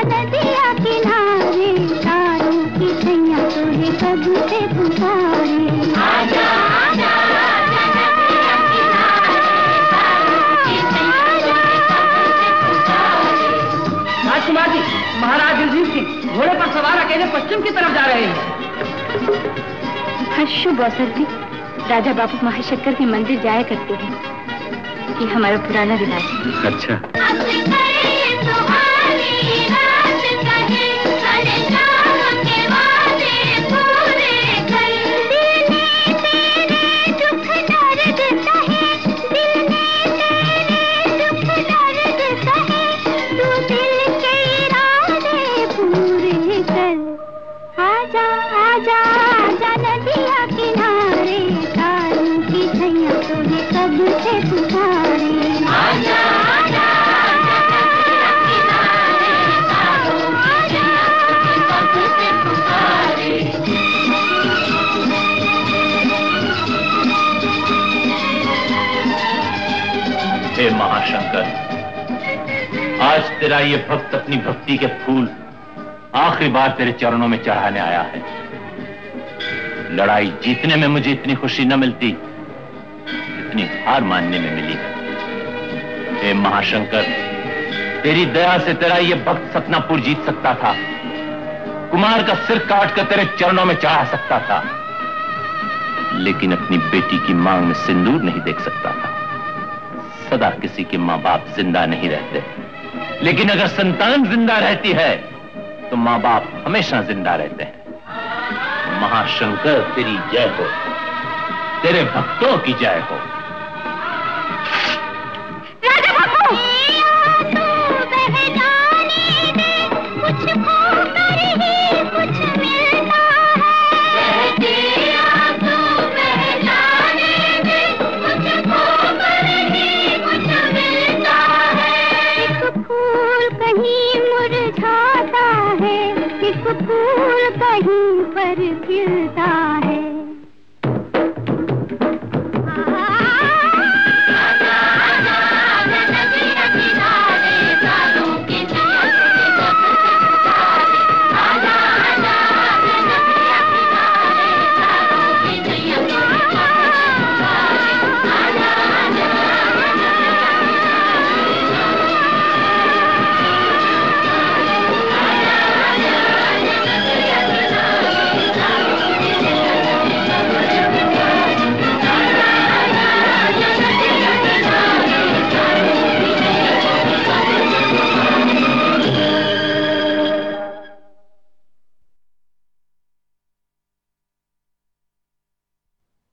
नदिया किनारे, तारों की छैया तुझे कब से पुकारे। आजा आजा नदिया किनारे, तारों की छैया तुझे कब से पुकारे। राजकुमार जी, महाराज रणजीत सिंह घोड़े पर सवार अकेले पश्चिम की तरफ जा रहे हैं। हाँ, शुभ अवसर थी। राजा बापू महाशंकर के मंदिर जाया करते हैं, ये हमारा पुराना रिवाज है। अच्छा। आजा आजा आजा नदिया किनारे, तारों की छैया तुझे कब से पुकारे। आजा आजा आजा नदिया किनारे, तारों की छैया तुझे कब से पुकारे। हे महाशंकर, आज तेरा ये भक्त अपनी भक्ति के फूल आखिरी बार तेरे चरणों में चढ़ाने आया है। लड़ाई जीतने में मुझे इतनी खुशी न मिलती जितनी हार मानने में मिली है। हे महाशंकर, तेरी दया से तेरा ये भक्त सतनापुर जीत सकता था, कुमार का सिर काट कर तेरे चरणों में चढ़ा सकता था, लेकिन अपनी बेटी की मांग में सिंदूर नहीं देख सकता था। सदा किसी के मां बाप जिंदा नहीं रहते, लेकिन अगर संतान जिंदा रहती है तो मां बाप हमेशा जिंदा रहते हैं। महाशंकर तेरी जय हो, तेरे भक्तों की जय हो।